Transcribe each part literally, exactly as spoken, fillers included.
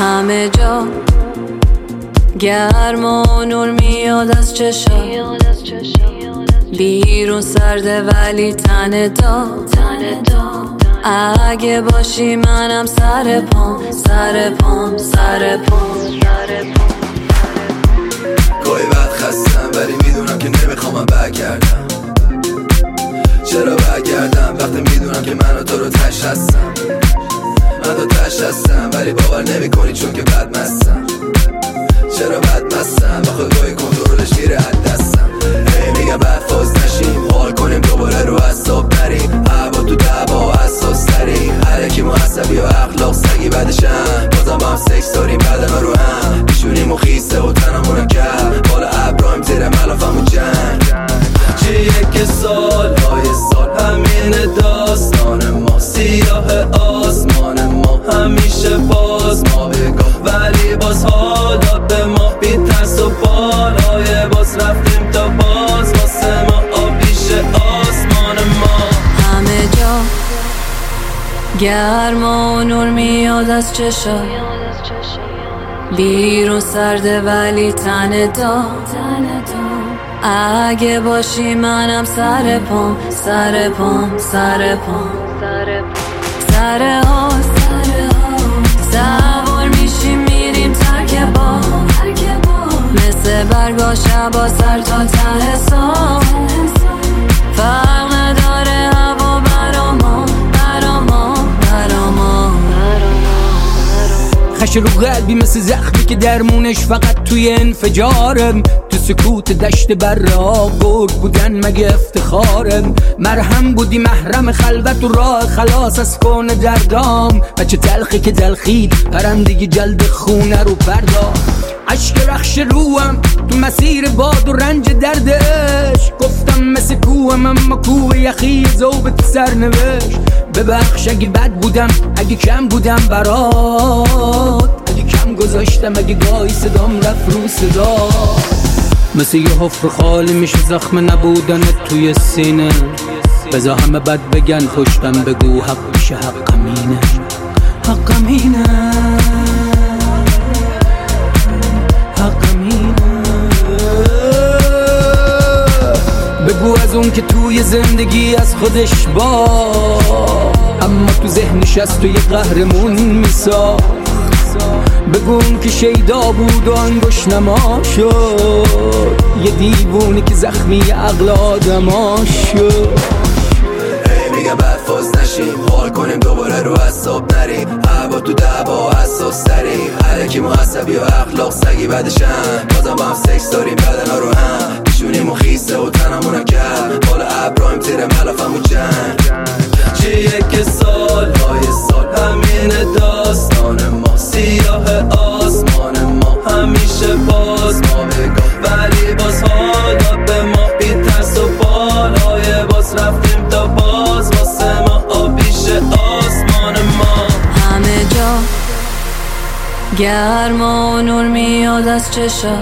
همه جا گرم و نور میاد از چشا، بیرون سرده ولی تن دا. اگه باشی منم سر پام سر پام سر پام. گاهی وقت خستم ولی میدونم که نمیخوام برگردم. چرا برگردم وقتی میدونم که من و تو رو تش هستم. من تو تش هستم ولی باور نمی کنی چون که بد مستم. چرا بد مستم آخه گاهی کنترلش میره از دستم. هی میگم بعد فاز نشیم، حال کنیم دوباره رو اعصاب نریم. هوا تو دعوا حساس تریم، هر کی معصبی و اخلاق سگی بعدشم. بازم با هم سکس داریم بدنا رو هم پیشونیم و خیسته و تنمونو کرد بالا ابراهیم زیر ملافم و جنگ. چیه که سال های سال همین داستان ما، سیاه آسمان ما همیشه باز ما بگاه، ولی باز حالا به ما بی ترس و بالای باز رفتیم تا باز واسه ما آبیش آسمان ما. همه جا گرم و نور میاد از چشا، بیرون سرده ولی تن دا. اگه باشی منم سر پام سر پام سر پام. سر ها سوار میشیم میریم ترک با، مثل برگا شبا سر تا ته سام. فرق نداره هوا برا ما برا ما برا ما. خش رو قلبی مثل زخمی که درمونش فقط توی انفجارم. تو سکوت دشت برا گرگ بودن مگه افتخارم. مرهم بودی محرم خلوت و راه خلاص از کون دردام. بچه تلخی که تلخید پرندگی جلد خونه رو پرداخت. عشق رخش روم تو مسیر باد و رنج دردش. گفتم مثل کوهم اما کوه یخی ذوبت سرنوشت. ببخش اگه بد بودم اگه کم بودم برات، اگه کم گذاشتم اگه گاهی صدام رفت رو صدا. مثل یه حفر خالی میشه زخم نبودنت توی سینه. بذار همه بد بگن پشتم بگو حق میشه حقم اینه حقم اینه حقم اینه. بگو از اون که توی زندگی از خودش با، اما تو ذهنش از تو یه قهرمون میساخت. بگو اون که شیدا بود و انگوش نما شد، یه دیوونی که زخمی عقل آدما شد. هی میگم بعد فاز نشیم، حال کنیم دوباره رو اعصاب نریم. هوا تو دعوا حساس تریم، هر کی معصبی و اخلاق سگی بعدشم. بازم با هم سکس داریم بدنا رو هم پیشونیم و خیسته و تنمونو کرد بالا ابراهیم زیر ملافم و جنگ. چیه که سال های سال همین داستان ما، سیاه آسمان ما همیشه باز ما بگاه، ولی باز حالا به ما بی ترس و بالای باز رفتیم تا باز واسه ما آبیش آسمان ما. همه جا گرم و نور میاد از چشا،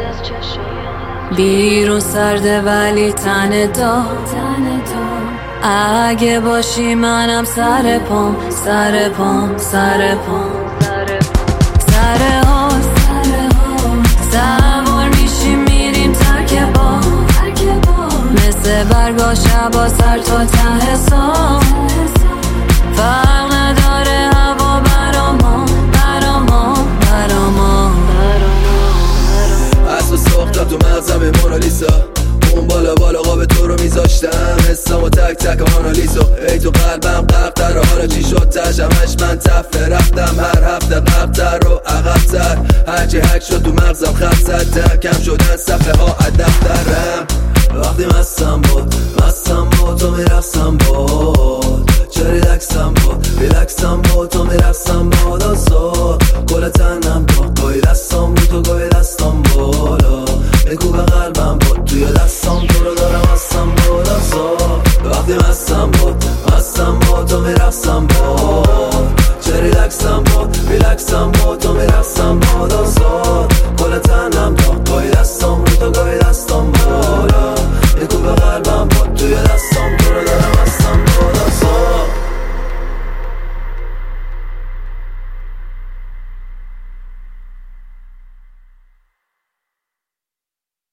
بیرون سرده ولی تن دا. اگه باشی منم سر پام سر پام سر پام. سر ها سوار میشیم میریم ترک با، مثل برگا شبا سر تا ته سام. فرق نداره هوا برا ما برا ما برا ما. اصلا ساختم تو مغزم مونالیسا، اون بالا بالا قاب تو رو میذاشتم. حسام و تک تک آنالیزو ای تو قلبم قرقتر. حالا چی شد تشمش من تفه رفتم هر هفته قبتر و عقبتر. هرچی حک شد تو مغزم خط زدم، کم شدن صفحه ها از دفترم. وقتی مستم بود مستم بود تو میرفتم بود، چه ریلکسم بود ریلکسم بود تو میرفتم بود. آزاد کل تنم بود، گاهی دستم بود و گاهی دستم بالا. بگو به قلبم بود توی دستم تو رو دارم هستم بود. آزاد وقتی مستم بود مستم بود تو میرفتم بود، چه ریلکسم بود ریلکسم بود تو میرفتم بود. آزاد کل تنم